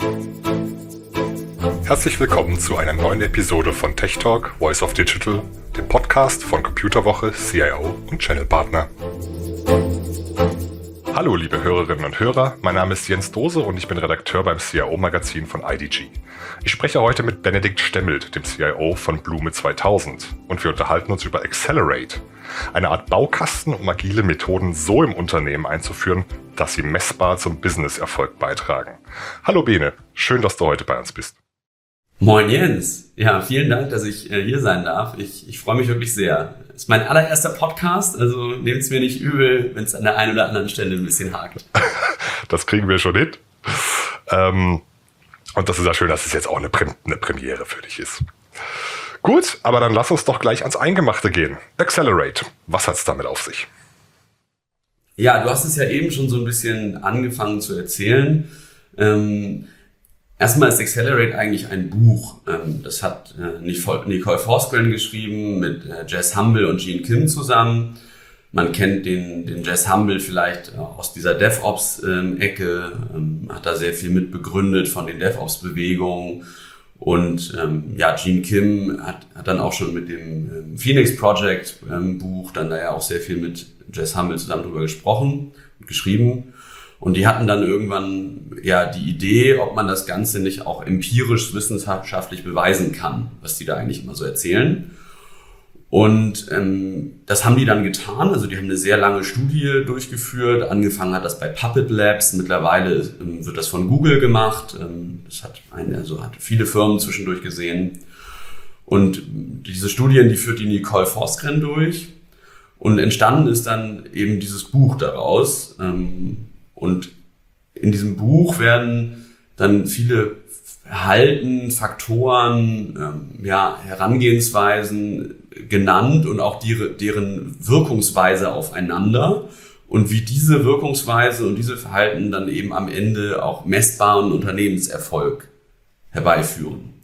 Herzlich willkommen zu einer neuen Episode von Tech Talk, Voice of Digital, dem Podcast von Computerwoche, CIO und Channelpartner. Hallo liebe Hörerinnen und Hörer, mein Name ist Jens Dose und ich bin Redakteur beim CIO-Magazin von IDG. Ich spreche heute mit Benedikt Stemmelt, dem CIO von Blume 2000, und wir unterhalten uns über Accelerate, eine Art Baukasten, um agile Methoden so im Unternehmen einzuführen, dass sie messbar zum Business-Erfolg beitragen. Hallo Bene, schön, dass du heute bei uns bist. Moin Jens, ja, vielen Dank, dass ich hier sein darf. Ich freue mich wirklich sehr. Das ist mein allererster Podcast, also nehmt es mir nicht übel, wenn es an der einen oder anderen Stelle ein bisschen hakt. Das kriegen wir schon hin. Und das ist ja schön, dass es jetzt auch eine Premiere für dich ist. Gut, aber dann lass uns doch gleich ans Eingemachte gehen. Accelerate, was hat's damit auf sich? Ja, du hast es ja eben schon so ein bisschen angefangen zu erzählen. Erstmal ist Accelerate eigentlich ein Buch. Das hat Nicole Forsgren geschrieben mit Jez Humble und Gene Kim zusammen. Man kennt den Jez Humble vielleicht aus dieser DevOps-Ecke, hat da sehr viel mit begründet von den DevOps-Bewegungen. Und Gene Kim hat dann auch schon mit dem Phoenix Project Buch dann da ja auch sehr viel mit Jez Humble zusammen drüber gesprochen und geschrieben. Und die hatten dann irgendwann die Idee, ob man das Ganze nicht auch empirisch wissenschaftlich beweisen kann, was die da eigentlich immer so erzählen. Und das haben die dann getan. Also die haben eine sehr lange Studie durchgeführt. Angefangen hat das bei Puppet Labs. Mittlerweile wird das von Google gemacht. Das hat viele Firmen zwischendurch gesehen. Und diese Studien, die führt die Nicole Forsgren durch. Und entstanden ist dann eben dieses Buch daraus. Und in diesem Buch werden dann viele Verhalten, Faktoren, Herangehensweisen genannt und auch deren Wirkungsweise aufeinander und wie diese Wirkungsweise und diese Verhalten dann eben am Ende auch messbaren Unternehmenserfolg herbeiführen.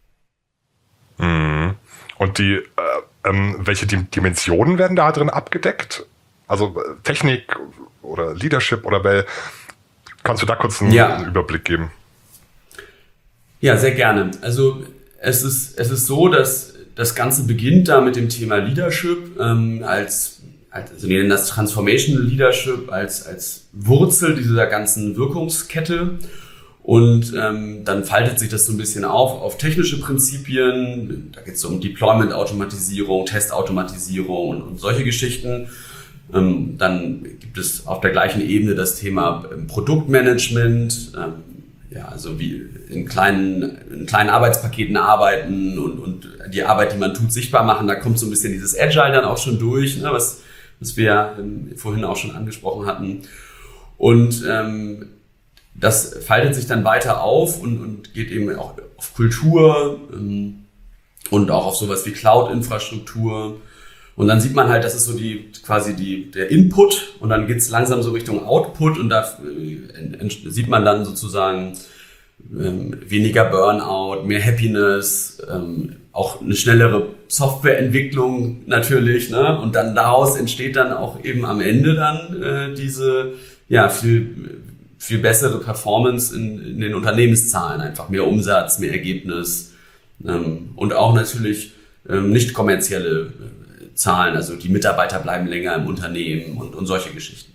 Und welche Dimensionen werden da drin abgedeckt? Also Technik oder Leadership oder kannst du da kurz einen Überblick geben? Ja, sehr gerne. Also es ist so, dass das Ganze beginnt da mit dem Thema Leadership also wir nennen das Transformational Leadership als Wurzel dieser ganzen Wirkungskette. Und dann faltet sich das so ein bisschen auf technische Prinzipien. Da geht es um Deployment-Automatisierung, Testautomatisierung und solche Geschichten. Dann gibt es auf der gleichen Ebene das Thema Produktmanagement, also wie in kleinen Arbeitspaketen arbeiten und die Arbeit, die man tut, sichtbar machen. Da kommt so ein bisschen dieses Agile dann auch schon durch, ne, was wir vorhin auch schon angesprochen hatten. Und das faltet sich dann weiter auf und geht eben auch auf Kultur und auch auf sowas wie Cloud-Infrastruktur. Und dann sieht man halt, das ist so der Input und dann geht's langsam so Richtung Output und da sieht man dann sozusagen weniger Burnout, mehr Happiness, auch eine schnellere Softwareentwicklung natürlich, ne? Und dann daraus entsteht dann auch eben am Ende dann diese viel bessere Performance in den Unternehmenszahlen, einfach mehr Umsatz, mehr Ergebnis und auch natürlich nicht kommerzielle Zahlen, also die Mitarbeiter bleiben länger im Unternehmen und solche Geschichten.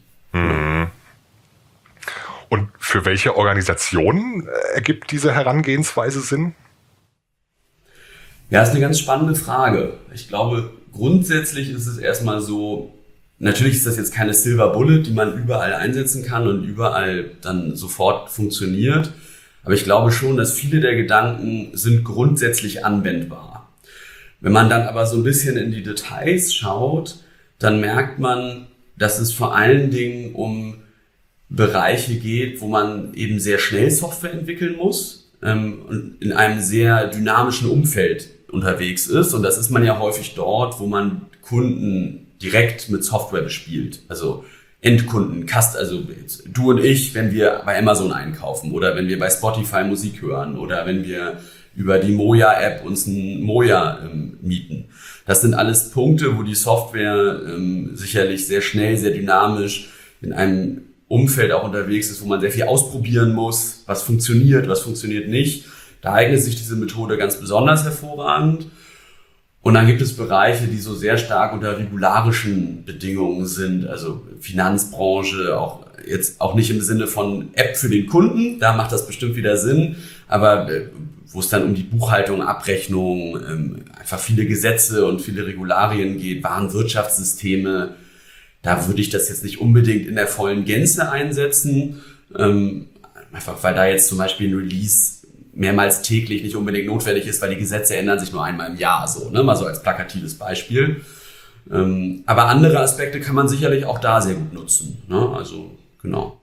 Und für welche Organisationen ergibt diese Herangehensweise Sinn? Ja, ist eine ganz spannende Frage. Ich glaube, grundsätzlich ist es erstmal so, natürlich ist das jetzt keine Silver Bullet, die man überall einsetzen kann und überall dann sofort funktioniert. Aber ich glaube schon, dass viele der Gedanken sind grundsätzlich anwendbar. Wenn man dann aber so ein bisschen in die Details schaut, dann merkt man, dass es vor allen Dingen um Bereiche geht, wo man eben sehr schnell Software entwickeln muss und in einem sehr dynamischen Umfeld unterwegs ist. Und das ist man ja häufig dort, wo man Kunden direkt mit Software bespielt. Also Endkunden, also du und ich, wenn wir bei Amazon einkaufen oder wenn wir bei Spotify Musik hören oder wenn wir über die Moja-App uns ein Moja mieten. Das sind alles Punkte, wo die Software sicherlich sehr schnell, sehr dynamisch in einem Umfeld auch unterwegs ist, wo man sehr viel ausprobieren muss, was funktioniert nicht. Da eignet sich diese Methode ganz besonders hervorragend. Und dann gibt es Bereiche, die so sehr stark unter regularischen Bedingungen sind, also Finanzbranche, auch nicht im Sinne von App für den Kunden, da macht das bestimmt wieder Sinn, aber wo es dann um die Buchhaltung, Abrechnung, einfach viele Gesetze und viele Regularien geht, Warenwirtschaftssysteme, da würde ich das jetzt nicht unbedingt in der vollen Gänze einsetzen, einfach weil da jetzt zum Beispiel ein Release mehrmals täglich nicht unbedingt notwendig ist, weil die Gesetze ändern sich nur einmal im Jahr, so, ne? Mal so als plakatives Beispiel. Aber andere Aspekte kann man sicherlich auch da sehr gut nutzen, ne? Also, genau.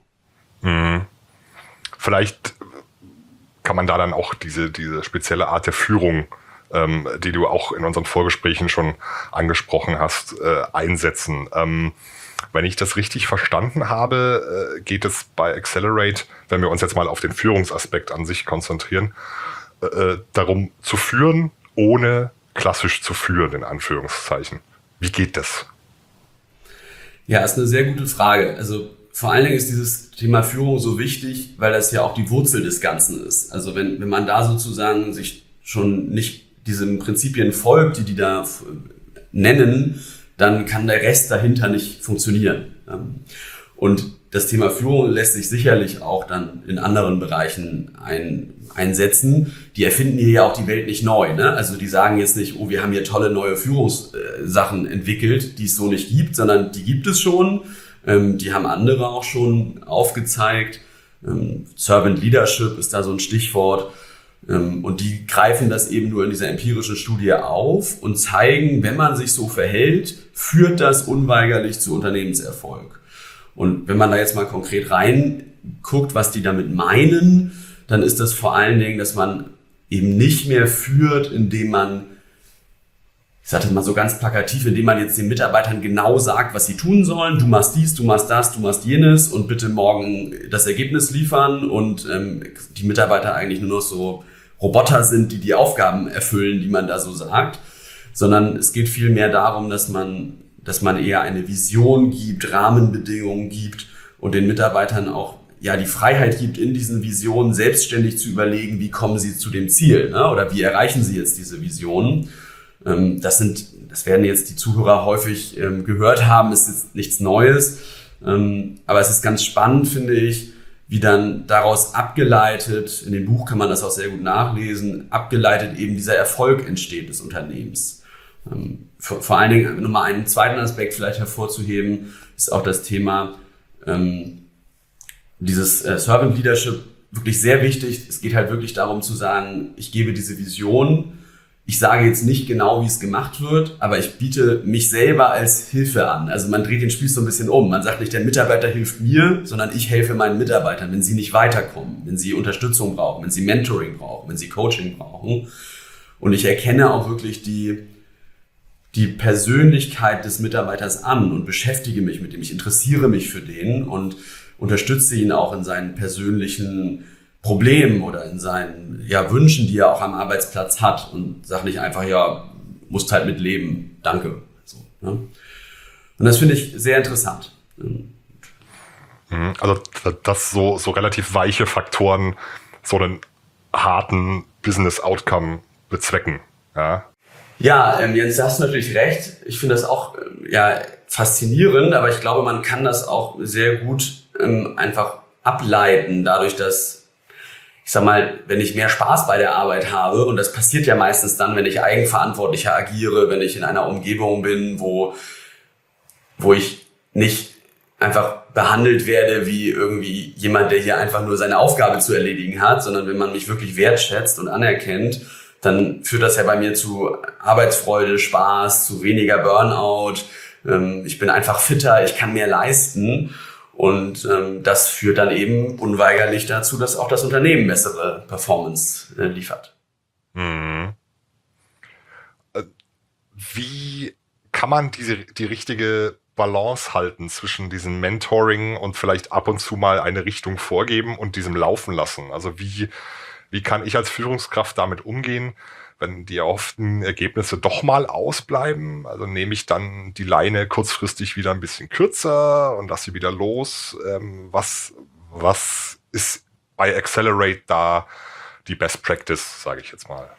Vielleicht kann man da dann auch diese spezielle Art der Führung, die du auch in unseren Vorgesprächen schon angesprochen hast, einsetzen. Wenn ich das richtig verstanden habe, geht es bei Accelerate, wenn wir uns jetzt mal auf den Führungsaspekt an sich konzentrieren, darum zu führen, ohne klassisch zu führen, in Anführungszeichen. Wie geht das? Ja, ist eine sehr gute Frage. Also vor allen Dingen ist dieses Thema Führung so wichtig, weil das ja auch die Wurzel des Ganzen ist. Also wenn man da sozusagen sich schon nicht diesen Prinzipien folgt, die da nennen, dann kann der Rest dahinter nicht funktionieren. Und das Thema Führung lässt sich sicherlich auch dann in anderen Bereichen einsetzen. Die erfinden hier ja auch die Welt nicht neu, ne? Also die sagen jetzt nicht, oh, wir haben hier tolle neue Führungssachen entwickelt, die es so nicht gibt, sondern die gibt es schon. Die haben andere auch schon aufgezeigt. Servant Leadership ist da so ein Stichwort. Und die greifen das eben nur in dieser empirischen Studie auf und zeigen, wenn man sich so verhält, führt das unweigerlich zu Unternehmenserfolg. Und wenn man da jetzt mal konkret reinguckt, was die damit meinen, dann ist das vor allen Dingen, dass man eben nicht mehr führt, indem man, ich sage mal so ganz plakativ, indem man jetzt den Mitarbeitern genau sagt, was sie tun sollen. Du machst dies, du machst das, du machst jenes und bitte morgen das Ergebnis liefern und die Mitarbeiter eigentlich nur noch so Roboter sind, die Aufgaben erfüllen, die man da so sagt, sondern es geht vielmehr darum, dass man eher eine Vision gibt, Rahmenbedingungen gibt und den Mitarbeitern auch ja die Freiheit gibt, in diesen Visionen selbstständig zu überlegen, wie kommen sie zu dem Ziel, ne? Oder wie erreichen sie jetzt diese Visionen. Das werden jetzt die Zuhörer häufig gehört haben, ist jetzt nichts Neues, aber es ist ganz spannend, finde ich, wie dann daraus abgeleitet, in dem Buch kann man das auch sehr gut nachlesen, abgeleitet eben dieser Erfolg entsteht des Unternehmens. Vor allen Dingen nochmal einen zweiten Aspekt vielleicht hervorzuheben, ist auch das Thema dieses Servant Leadership, wirklich sehr wichtig. Es geht halt wirklich darum zu sagen, ich gebe diese Vision, ich sage jetzt nicht genau, wie es gemacht wird, aber ich biete mich selber als Hilfe an. Also man dreht den Spieß so ein bisschen um. Man sagt nicht, der Mitarbeiter hilft mir, sondern ich helfe meinen Mitarbeitern, wenn sie nicht weiterkommen, wenn sie Unterstützung brauchen, wenn sie Mentoring brauchen, wenn sie Coaching brauchen. Und ich erkenne auch wirklich die Persönlichkeit des Mitarbeiters an und beschäftige mich mit dem. Ich interessiere mich für den und unterstütze ihn auch in seinen persönlichen Problemen oder in seinen Wünschen, die er auch am Arbeitsplatz hat und sag nicht einfach, musst halt mit leben, danke. So, ne? Und das finde ich sehr interessant. Also, dass so relativ weiche Faktoren so einen harten Business-Outcome bezwecken, ja? Ja, Jens, da hast du natürlich recht. Ich finde das auch faszinierend, aber ich glaube, man kann das auch sehr gut einfach ableiten, dadurch, dass ich sag mal, wenn ich mehr Spaß bei der Arbeit habe, und das passiert ja meistens dann, wenn ich eigenverantwortlicher agiere, wenn ich in einer Umgebung bin, wo ich nicht einfach behandelt werde wie irgendwie jemand, der hier einfach nur seine Aufgabe zu erledigen hat, sondern wenn man mich wirklich wertschätzt und anerkennt, dann führt das ja bei mir zu Arbeitsfreude, Spaß, zu weniger Burnout. Ich bin einfach fitter, ich kann mehr leisten. Und das führt dann eben unweigerlich dazu, dass auch das Unternehmen bessere Performance liefert. Wie kann man die richtige Balance halten zwischen diesem Mentoring und vielleicht ab und zu mal eine Richtung vorgeben und diesem laufen lassen? Also wie kann ich als Führungskraft damit umgehen, wenn die erhofften Ergebnisse doch mal ausbleiben? Also nehme ich dann die Leine kurzfristig wieder ein bisschen kürzer und lasse sie wieder los? Was ist bei Accelerate da die Best Practice, sage ich jetzt mal?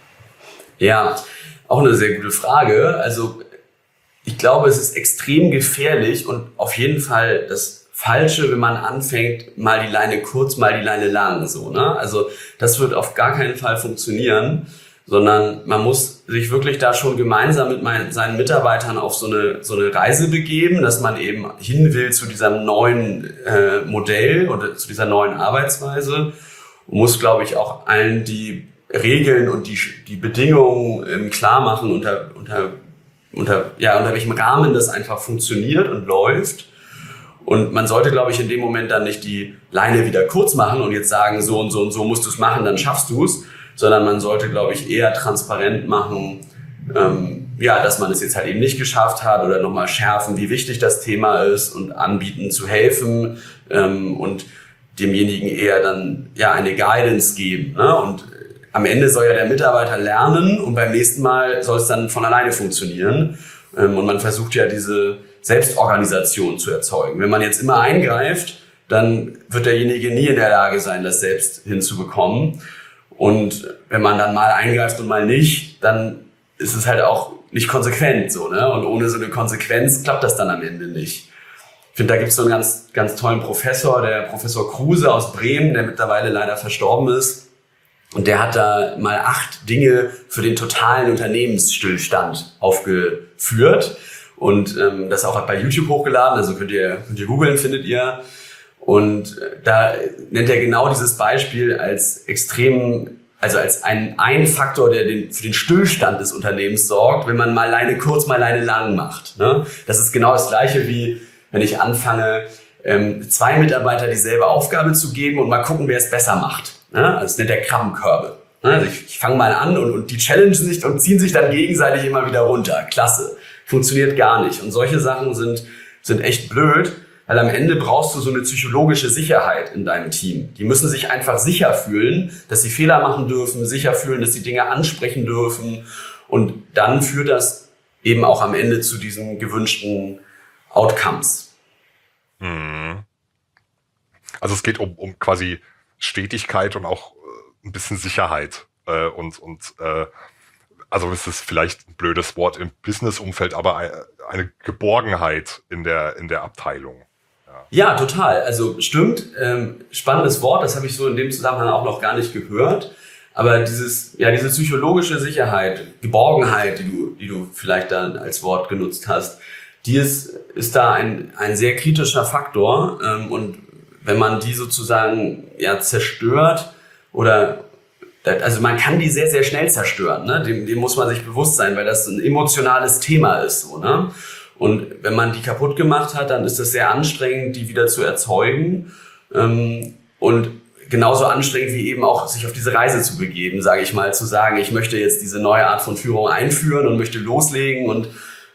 Ja, auch eine sehr gute Frage. Also ich glaube, es ist extrem gefährlich und auf jeden Fall das Falsche, wenn man anfängt, mal die Leine kurz, mal die Leine lang, so, ne? Also das wird auf gar keinen Fall funktionieren, sondern man muss sich wirklich da schon gemeinsam mit seinen Mitarbeitern auf so eine Reise begeben, dass man eben hin will zu diesem neuen Modell oder zu dieser neuen Arbeitsweise und muss, glaube ich, auch allen die Regeln und die Bedingungen klar machen, unter welchem Rahmen das einfach funktioniert und läuft. Und man sollte, glaube ich, in dem Moment dann nicht die Leine wieder kurz machen und jetzt sagen, so und so und so musst du es machen, dann schaffst du es, sondern man sollte, glaube ich, eher transparent machen, dass man es jetzt halt eben nicht geschafft hat oder nochmal schärfen, wie wichtig das Thema ist und anbieten zu helfen und demjenigen eher dann eine Guidance geben. Ne? Und am Ende soll ja der Mitarbeiter lernen und beim nächsten Mal soll es dann von alleine funktionieren. Und man versucht ja diese Selbstorganisation zu erzeugen. Wenn man jetzt immer eingreift, dann wird derjenige nie in der Lage sein, das selbst hinzubekommen. Und wenn man dann mal eingreift und mal nicht, dann ist es halt auch nicht konsequent so, ne? Und ohne so eine Konsequenz klappt das dann am Ende nicht. Ich finde, da gibt es so einen ganz, ganz tollen Professor, der Professor Kruse aus Bremen, der mittlerweile leider verstorben ist. Und der hat da mal 8 Dinge für den totalen Unternehmensstillstand aufgeführt und das auch bei YouTube hochgeladen, also könnt ihr googeln, findet ihr. Und da nennt er genau dieses Beispiel als extrem, also als ein Faktor, der für den Stillstand des Unternehmens sorgt, wenn man mal Leine kurz, mal Leine lang macht. Ne? Das ist genau das Gleiche, wie wenn ich anfange, 2 Mitarbeiter dieselbe Aufgabe zu geben und mal gucken, wer es besser macht. Ne? Also das nennt er Krabbenkörbe. Also ich fange mal an und die challengen sich und ziehen sich dann gegenseitig immer wieder runter. Klasse. Funktioniert gar nicht. Und solche Sachen sind echt blöd, weil am Ende brauchst du so eine psychologische Sicherheit in deinem Team. Die müssen sich einfach sicher fühlen, dass sie Fehler machen dürfen, sicher fühlen, dass sie Dinge ansprechen dürfen. Und dann führt das eben auch am Ende zu diesen gewünschten Outcomes. Also es geht um quasi Stetigkeit und auch ein bisschen Sicherheit also es ist vielleicht ein blödes Wort im Business-Umfeld, aber eine Geborgenheit in der Abteilung. Ja, total. Also stimmt, spannendes Wort, das habe ich so in dem Zusammenhang auch noch gar nicht gehört. Aber diese psychologische Sicherheit, Geborgenheit, die du vielleicht dann als Wort genutzt hast, die ist da ein sehr kritischer Faktor. Und wenn man die sozusagen zerstört also man kann die sehr, sehr schnell zerstören, ne? Dem muss man sich bewusst sein, weil das ein emotionales Thema ist, so, ne? Und wenn man die kaputt gemacht hat, dann ist es sehr anstrengend, die wieder zu erzeugen. Und genauso anstrengend wie eben auch sich auf diese Reise zu begeben, sage ich mal, zu sagen, ich möchte jetzt diese neue Art von Führung einführen und möchte loslegen und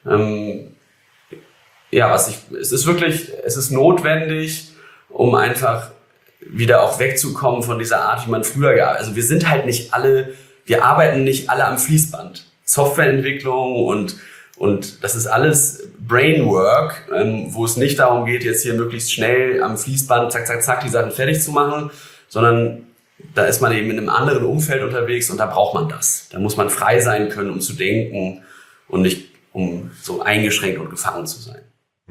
es ist notwendig, um einfach wieder auch wegzukommen von dieser Art, wie man früher gearbeitet hat. Also wir arbeiten nicht alle am Fließband. Softwareentwicklung und das ist alles Brainwork, wo es nicht darum geht, jetzt hier möglichst schnell am Fließband zack, zack, zack die Sachen fertig zu machen, sondern da ist man eben in einem anderen Umfeld unterwegs und da braucht man das. Da muss man frei sein können, um zu denken und nicht um so eingeschränkt und gefangen zu sein.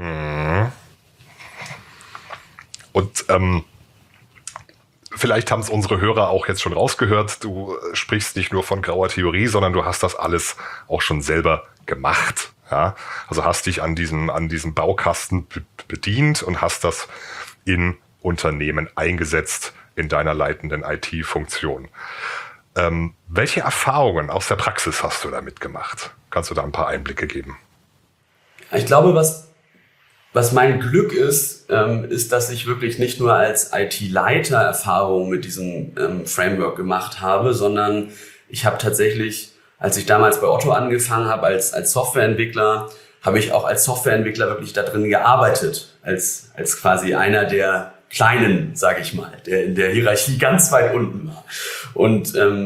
Und vielleicht haben es unsere Hörer auch jetzt schon rausgehört, du sprichst nicht nur von grauer Theorie, sondern du hast das alles auch schon selber gemacht. Ja? Also hast dich an diesem Baukasten bedient und hast das in Unternehmen eingesetzt in deiner leitenden IT-Funktion. Welche Erfahrungen aus der Praxis hast du damit gemacht? Kannst du da ein paar Einblicke geben? Ich glaube, was mein Glück ist, dass ich wirklich nicht nur als IT-Leiter Erfahrungen mit diesem Framework gemacht habe, sondern ich habe tatsächlich, als ich damals bei Otto angefangen habe als Softwareentwickler, habe ich auch als Softwareentwickler wirklich da drin gearbeitet, als quasi einer der Kleinen, sage ich mal, der in der Hierarchie ganz weit unten war. Und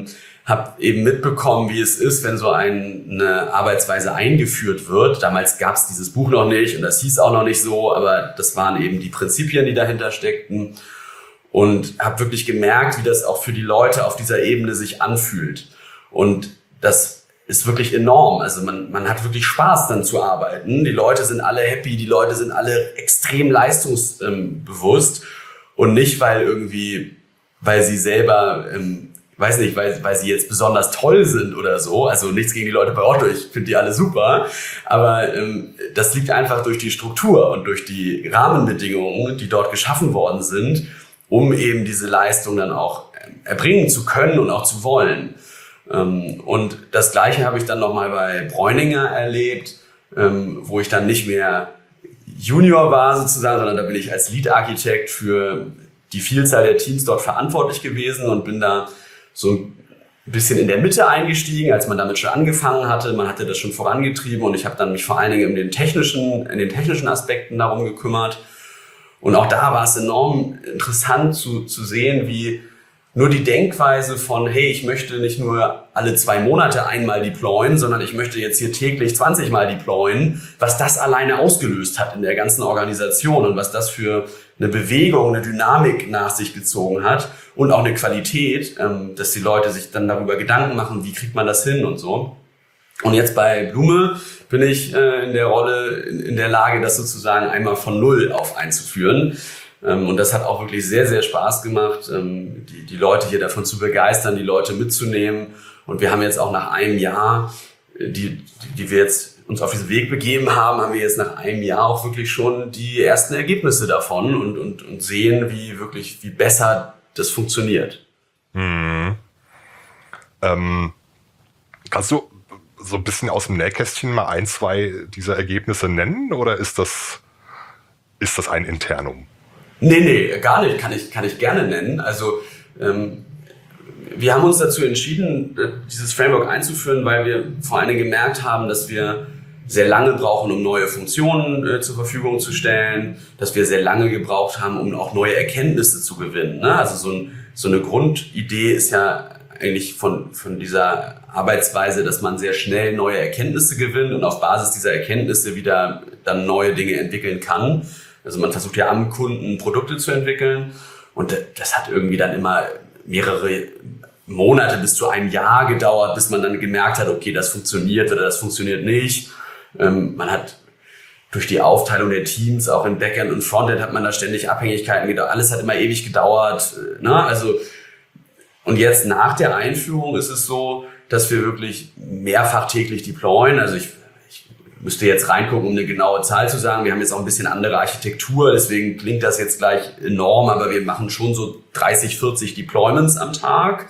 habe eben mitbekommen, wie es ist, wenn so eine Arbeitsweise eingeführt wird. Damals gab es dieses Buch noch nicht und das hieß auch noch nicht so, aber das waren eben die Prinzipien, die dahinter steckten. Und habe wirklich gemerkt, wie das auch für die Leute auf dieser Ebene sich anfühlt. Und das ist wirklich enorm. Also man hat wirklich Spaß dann zu arbeiten. Die Leute sind alle happy, die Leute sind alle extrem leistungsbewusst und nicht, weil sie selber, weiß nicht, weil sie jetzt besonders toll sind oder so. Also nichts gegen die Leute bei Otto, ich finde die alle super. Aber das liegt einfach durch die Struktur und durch die Rahmenbedingungen, die dort geschaffen worden sind, um eben diese Leistung dann auch erbringen zu können und auch zu wollen. Und das Gleiche habe ich dann nochmal bei Bräuninger erlebt, wo ich dann nicht mehr Junior war sozusagen, sondern da bin ich als Lead-Architekt für die Vielzahl der Teams dort verantwortlich gewesen und bin da so ein bisschen in der Mitte eingestiegen, als man damit schon angefangen hatte. Man hatte das schon vorangetrieben und ich habe dann mich vor allen Dingen in den technischen Aspekten darum gekümmert. Und auch da war es enorm interessant zu sehen, wie nur die Denkweise von, hey, ich möchte nicht nur alle 2 Monate einmal deployen, sondern ich möchte jetzt hier täglich 20 Mal deployen, was das alleine ausgelöst hat in der ganzen Organisation und was das für eine Bewegung, eine Dynamik nach sich gezogen hat und auch eine Qualität, dass die Leute sich dann darüber Gedanken machen, wie kriegt man das hin und so. Und jetzt bei Blume bin ich in der Rolle, in der Lage, das sozusagen einmal von Null auf einzuführen. Und das hat auch wirklich sehr, sehr Spaß gemacht, die Leute hier davon zu begeistern, die Leute mitzunehmen. Und wir haben jetzt auch nach einem Jahr, die wir jetzt uns auf diesen Weg begeben haben wir jetzt nach einem Jahr auch wirklich schon die ersten Ergebnisse davon und sehen, wie besser das funktioniert. Kannst du so ein bisschen aus dem Nähkästchen mal 1, 2 dieser Ergebnisse nennen oder ist das ein Internum? Nee, gar nicht. Kann ich gerne nennen. Also wir haben uns dazu entschieden, dieses Framework einzuführen, weil wir vor allen Dingen gemerkt haben, dass wir sehr lange brauchen, um neue Funktionen zur Verfügung zu stellen, dass wir sehr lange gebraucht haben, um auch neue Erkenntnisse zu gewinnen. Ne? Also so eine Grundidee ist ja eigentlich von dieser Arbeitsweise, dass man sehr schnell neue Erkenntnisse gewinnt und auf Basis dieser Erkenntnisse wieder dann neue Dinge entwickeln kann. Also man versucht ja am Kunden Produkte zu entwickeln und das hat irgendwie dann immer mehrere Monate bis zu einem Jahr gedauert, bis man dann gemerkt hat, okay, das funktioniert oder das funktioniert nicht. Man hat durch die Aufteilung der Teams, auch im Backend und Frontend hat man da ständig Abhängigkeiten gedauert. Alles hat immer ewig gedauert. Ne? Also, und jetzt nach der Einführung ist es so, dass wir wirklich mehrfach täglich deployen. Also ich müsste jetzt reingucken, um eine genaue Zahl zu sagen. Wir haben jetzt auch ein bisschen andere Architektur, deswegen klingt das jetzt gleich enorm, aber wir machen schon so 30, 40 Deployments am Tag,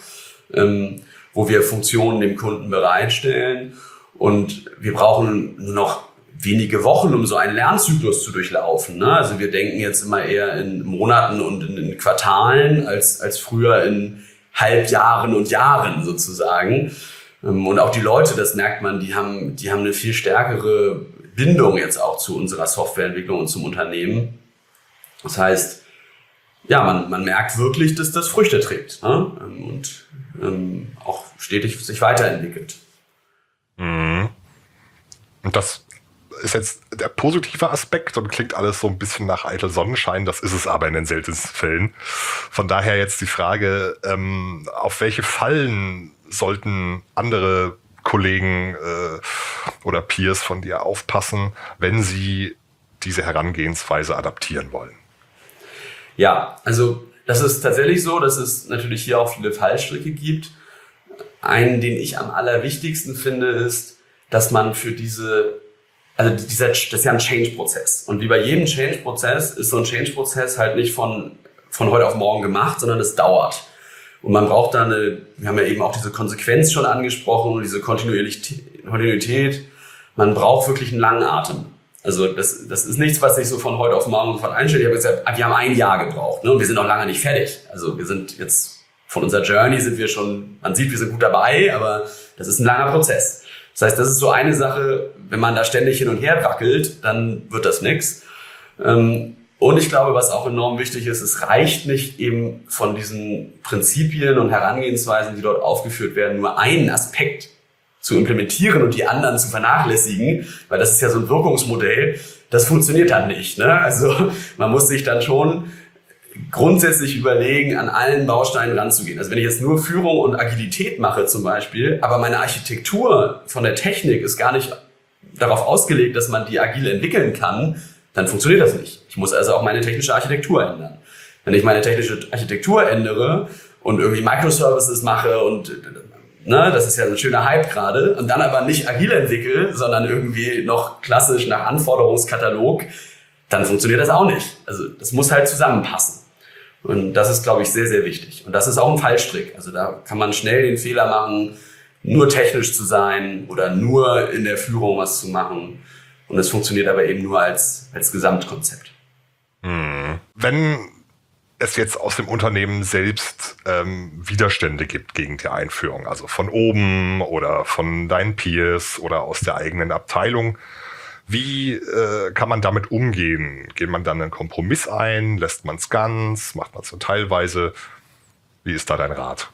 wo wir Funktionen dem Kunden bereitstellen. Und wir brauchen nur noch wenige Wochen, um so einen Lernzyklus zu durchlaufen. Ne? Also wir denken jetzt immer eher in Monaten und in Quartalen als früher in Halbjahren und Jahren sozusagen. Und auch die Leute, das merkt man, die haben eine viel stärkere Bindung jetzt auch zu unserer Softwareentwicklung und zum Unternehmen. Das heißt, ja, man merkt wirklich, dass das Früchte trägt, ne? Und auch stetig sich weiterentwickelt. Und das ist jetzt der positive Aspekt und klingt alles so ein bisschen nach eitel Sonnenschein. Das ist es aber in den seltensten Fällen. Von daher jetzt die Frage, auf welche Fallen sollten andere Kollegen oder Peers von dir aufpassen, wenn sie diese Herangehensweise adaptieren wollen? Ja, also das ist tatsächlich so, dass es natürlich hier auch viele Fallstricke gibt. Einen, den ich am allerwichtigsten finde, ist, dass man für das ist ja ein Change-Prozess. Und wie bei jedem Change-Prozess ist so ein Change-Prozess halt nicht von heute auf morgen gemacht, sondern es dauert. Und man braucht da wir haben ja eben auch diese Konsequenz schon angesprochen, diese Kontinuität. Man braucht wirklich einen langen Atem. Also das ist nichts, was sich so von heute auf morgen sofort einstellt. Ich habe gesagt, wir haben 1 Jahr gebraucht, ne? Und wir sind noch lange nicht fertig. Also wir sind jetzt von unserer Journey sind wir schon, man sieht, wir sind gut dabei, aber das ist ein langer Prozess. Das heißt, das ist so eine Sache, wenn man da ständig hin und her wackelt, dann wird das nix. Und ich glaube, was auch enorm wichtig ist, es reicht nicht eben von diesen Prinzipien und Herangehensweisen, die dort aufgeführt werden, nur einen Aspekt zu implementieren und die anderen zu vernachlässigen, weil das ist ja so ein Wirkungsmodell, das funktioniert dann nicht, ne? Also man muss sich dann schon grundsätzlich überlegen, an allen Bausteinen ranzugehen. Also wenn ich jetzt nur Führung und Agilität mache zum Beispiel, aber meine Architektur von der Technik ist gar nicht darauf ausgelegt, dass man die agil entwickeln kann, dann funktioniert das nicht. Ich muss also auch meine technische Architektur ändern. Wenn ich meine technische Architektur ändere und irgendwie Microservices mache und das ist ja ein schöner Hype gerade, und dann aber nicht agil entwickle, sondern irgendwie noch klassisch nach Anforderungskatalog, dann funktioniert das auch nicht. Also das muss halt zusammenpassen. Und das ist, glaube ich, sehr, sehr wichtig. Und das ist auch ein Fallstrick. Also da kann man schnell den Fehler machen, nur technisch zu sein oder nur in der Führung was zu machen. Und es funktioniert aber eben nur als Gesamtkonzept. Wenn es jetzt aus dem Unternehmen selbst Widerstände gibt gegen die Einführung, also von oben oder von deinen Peers oder aus der eigenen Abteilung, wie kann man damit umgehen? Geht man dann einen Kompromiss ein? Lässt man es ganz? Macht man es nur teilweise? Wie ist da dein Rat?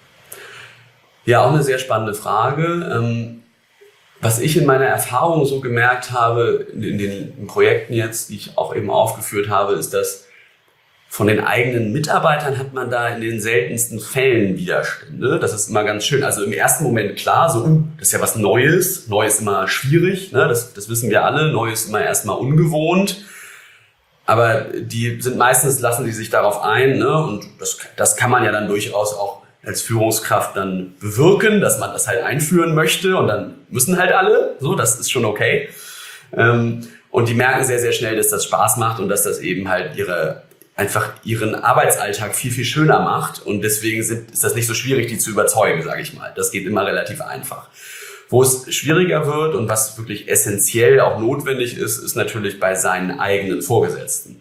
Ja, auch eine sehr spannende Frage. Was ich in meiner Erfahrung so gemerkt habe, in den Projekten jetzt, die ich auch eben aufgeführt habe, ist, dass von den eigenen Mitarbeitern hat man da in den seltensten Fällen Widerstände. Das ist immer ganz schön. Also im ersten Moment klar, so, das ist ja was Neues. Neu ist immer schwierig, ne? Das wissen wir alle. Neu ist immer erstmal ungewohnt. Aber die sind meistens, lassen die sich darauf ein, ne? Und das kann man ja dann durchaus auch als Führungskraft dann bewirken, dass man das halt einführen möchte, und dann müssen halt alle, so, das ist schon okay. Und die merken sehr, sehr schnell, dass das Spaß macht und dass das eben halt ihren Arbeitsalltag viel, viel schöner macht, und deswegen ist das nicht so schwierig, die zu überzeugen, sage ich mal. Das geht immer relativ einfach. Wo es schwieriger wird und was wirklich essentiell auch notwendig ist, ist natürlich bei seinen eigenen Vorgesetzten.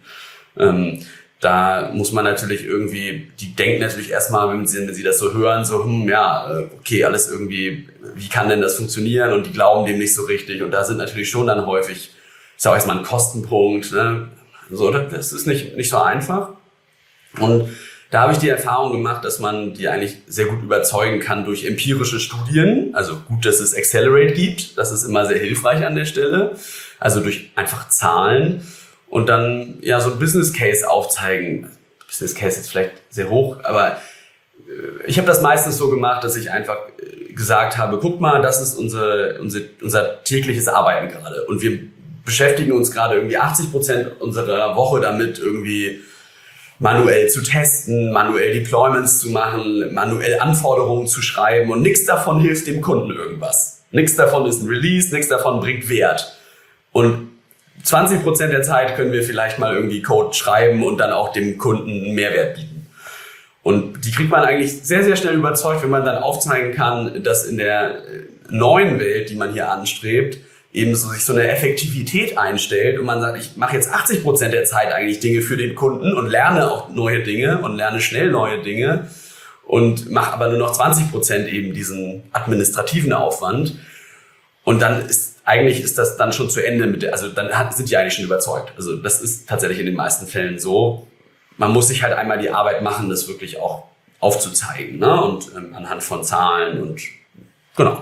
Da muss man natürlich irgendwie, die denken natürlich erstmal, wenn sie das so hören, so, okay, alles irgendwie, wie kann denn das funktionieren? Und die glauben dem nicht so richtig. Und da sind natürlich schon dann häufig, ist auch erstmal ein Kostenpunkt, ne? So, das ist nicht so einfach. Und da habe ich die Erfahrung gemacht, dass man die eigentlich sehr gut überzeugen kann durch empirische Studien. Also gut, dass es Accelerate gibt. Das ist immer sehr hilfreich an der Stelle. Also durch einfach Zahlen. Und dann ja so ein Business Case aufzeigen. Business Case ist vielleicht sehr hoch, aber ich habe das meistens so gemacht, dass ich einfach gesagt habe, guck mal, das ist unser tägliches Arbeiten gerade. Und wir beschäftigen uns gerade irgendwie 80% unserer Woche damit, irgendwie manuell zu testen, manuell Deployments zu machen, manuell Anforderungen zu schreiben, und nichts davon hilft dem Kunden irgendwas. Nichts davon ist ein Release, nichts davon bringt Wert. Und 20% der Zeit können wir vielleicht mal irgendwie Code schreiben und dann auch dem Kunden einen Mehrwert bieten. Und die kriegt man eigentlich sehr, sehr schnell überzeugt, wenn man dann aufzeigen kann, dass in der neuen Welt, die man hier anstrebt, eben sich so eine Effektivität einstellt und man sagt, ich mache jetzt 80% der Zeit eigentlich Dinge für den Kunden und lerne auch neue Dinge und lerne schnell neue Dinge und mache aber nur noch 20% eben diesen administrativen Aufwand. Und dann ist das dann schon zu Ende sind die eigentlich schon überzeugt. Also das ist tatsächlich in den meisten Fällen so. Man muss sich halt einmal die Arbeit machen, das wirklich auch aufzuzeigen, ne? Und anhand von Zahlen und genau.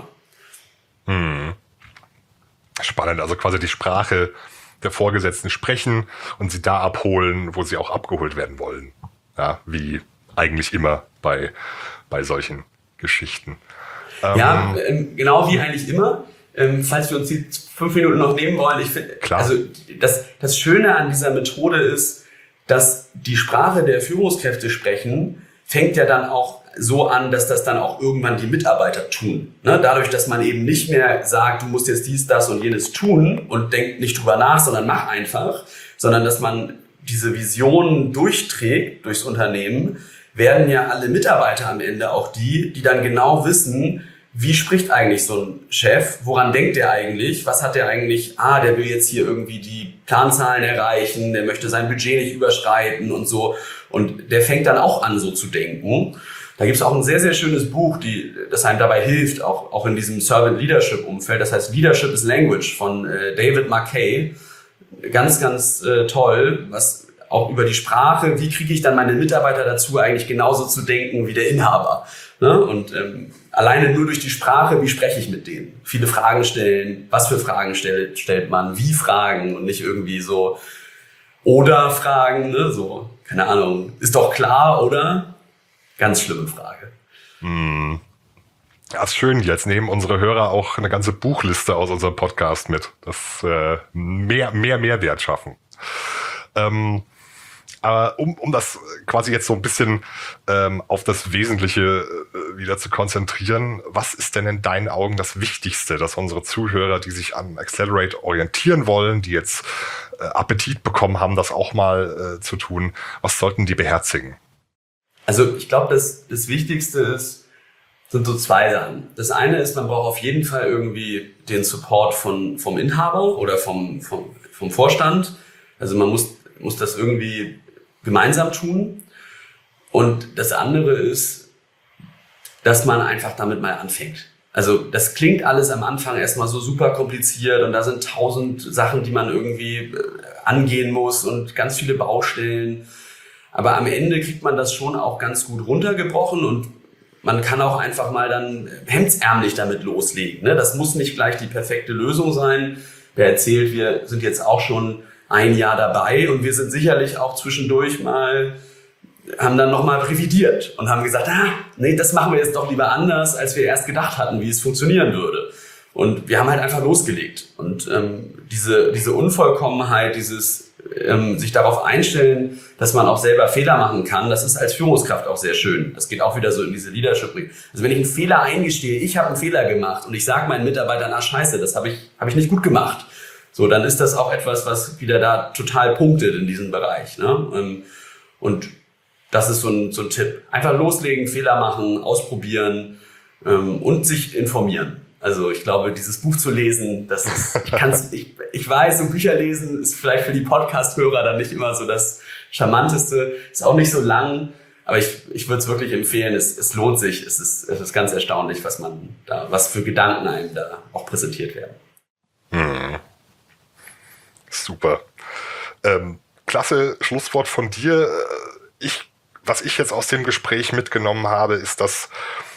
Spannend, also quasi die Sprache der Vorgesetzten sprechen und sie da abholen, wo sie auch abgeholt werden wollen. Ja, wie eigentlich immer bei solchen Geschichten. Genau wie eigentlich immer. Falls wir uns die 5 Minuten noch nehmen wollen, ich finde, also das Schöne an dieser Methode ist, dass die Sprache der Führungskräfte sprechen, fängt ja dann auch so an, dass das dann auch irgendwann die Mitarbeiter tun. Ne? Dadurch, dass man eben nicht mehr sagt, du musst jetzt dies, das und jenes tun und denkt nicht drüber nach, sondern mach einfach, sondern dass man diese Visionen durchträgt durchs Unternehmen, werden ja alle Mitarbeiter am Ende auch die dann genau wissen, wie spricht eigentlich so ein Chef? Woran denkt er eigentlich? Was hat er eigentlich? Der will jetzt hier irgendwie die Planzahlen erreichen, der möchte sein Budget nicht überschreiten und so. Und der fängt dann auch an, so zu denken. Da gibt es auch ein sehr, sehr schönes Buch, das einem dabei hilft, auch in diesem Servant Leadership Umfeld. Das heißt Leadership is Language von David McKay. Ganz, ganz toll, was auch über die Sprache, wie kriege ich dann meine Mitarbeiter dazu, eigentlich genauso zu denken wie der Inhaber. Ne? Und alleine nur durch die Sprache, wie spreche ich mit denen? Viele Fragen stellen, was für Fragen stellt man, wie Fragen und nicht irgendwie so oder Fragen, ne? So, keine Ahnung, ist doch klar, oder? Ganz schlimme Frage. Ja, ist schön. Jetzt nehmen unsere Hörer auch eine ganze Buchliste aus unserem Podcast mit. Das mehr Mehrwert schaffen. Aber um das quasi jetzt so ein bisschen auf das Wesentliche wieder zu konzentrieren, was ist denn in deinen Augen das Wichtigste, dass unsere Zuhörer, die sich an Accelerate orientieren wollen, die jetzt Appetit bekommen haben, das auch mal zu tun, was sollten die beherzigen? Also ich glaube, das Wichtigste sind so zwei Sachen. Das eine ist, man braucht auf jeden Fall irgendwie den Support vom Inhaber oder vom Vorstand. Also man muss das irgendwie gemeinsam tun. Und das andere ist, dass man einfach damit mal anfängt. Also das klingt alles am Anfang erstmal so super kompliziert und da sind 1000 Sachen, die man irgendwie angehen muss und ganz viele Baustellen. Aber am Ende kriegt man das schon auch ganz gut runtergebrochen und man kann auch einfach mal dann hemdsärmlich damit loslegen. Ne? Das muss nicht gleich die perfekte Lösung sein. Wer erzählt, wir sind jetzt auch schon ein Jahr dabei und wir sind sicherlich auch zwischendurch haben dann nochmal revidiert und haben gesagt, nee, das machen wir jetzt doch lieber anders, als wir erst gedacht hatten, wie es funktionieren würde. Und wir haben halt einfach losgelegt. Und diese Unvollkommenheit, dieses sich darauf einstellen, dass man auch selber Fehler machen kann, das ist als Führungskraft auch sehr schön. Das geht auch wieder so in diese Leadership-Richtung. Also wenn ich einen Fehler eingestehe, ich habe einen Fehler gemacht und ich sage meinen Mitarbeitern, scheiße, das habe ich nicht gut gemacht. So, dann ist das auch etwas, was wieder da total punktet in diesem Bereich. Ne? Und das ist so ein Tipp. Einfach loslegen, Fehler machen, ausprobieren und sich informieren. Also ich glaube, dieses Buch zu lesen, das ist, ich weiß, so Bücher lesen ist vielleicht für die Podcast-Hörer dann nicht immer so das Charmanteste, ist auch nicht so lang, aber ich würde es wirklich empfehlen, es lohnt sich, es ist ganz erstaunlich, was für Gedanken einem da auch präsentiert werden. Super. Klasse Schlusswort von dir. Was ich jetzt aus dem Gespräch mitgenommen habe, ist, dass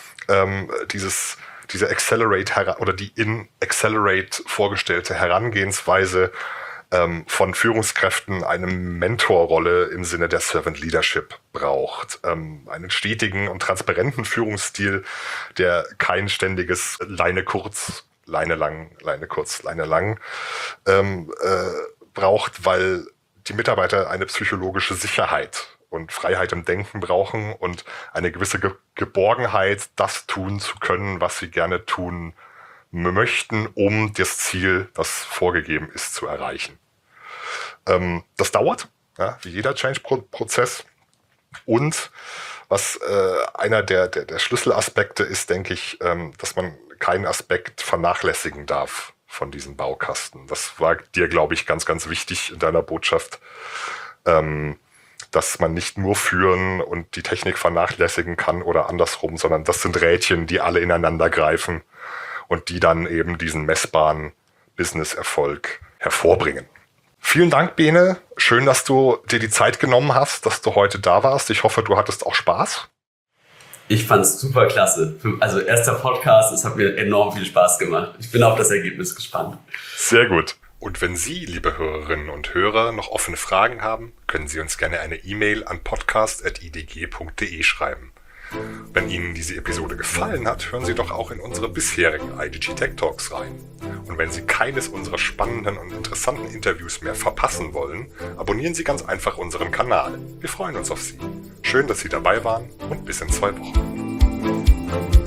diese Accelerate oder die in Accelerate vorgestellte Herangehensweise von Führungskräften eine Mentorrolle im Sinne der Servant Leadership braucht. Einen stetigen und transparenten Führungsstil, der kein ständiges Leine kurz, Leine lang, Leine kurz, Leine lang braucht, weil die Mitarbeiter eine psychologische Sicherheit und Freiheit im Denken brauchen und eine gewisse Geborgenheit, das tun zu können, was sie gerne tun möchten, um das Ziel, das vorgegeben ist, zu erreichen. Das dauert, ja, wie jeder Change-Prozess. Und was einer der Schlüsselaspekte ist, denke ich, dass man keinen Aspekt vernachlässigen darf von diesem Baukasten. Das war dir, glaube ich, ganz, ganz wichtig in deiner Botschaft, dass man nicht nur führen und die Technik vernachlässigen kann oder andersrum, sondern das sind Rädchen, die alle ineinander greifen und die dann eben diesen messbaren Business-Erfolg hervorbringen. Vielen Dank, Bene. Schön, dass du dir die Zeit genommen hast, dass du heute da warst. Ich hoffe, du hattest auch Spaß. Ich fand's super klasse. Also erster Podcast, es hat mir enorm viel Spaß gemacht. Ich bin auf das Ergebnis gespannt. Sehr gut. Und wenn Sie, liebe Hörerinnen und Hörer, noch offene Fragen haben, können Sie uns gerne eine E-Mail an podcast@idg.de schreiben. Wenn Ihnen diese Episode gefallen hat, hören Sie doch auch in unsere bisherigen IDG Tech Talks rein. Und wenn Sie keines unserer spannenden und interessanten Interviews mehr verpassen wollen, abonnieren Sie ganz einfach unseren Kanal. Wir freuen uns auf Sie. Schön, dass Sie dabei waren und bis in 2 Wochen.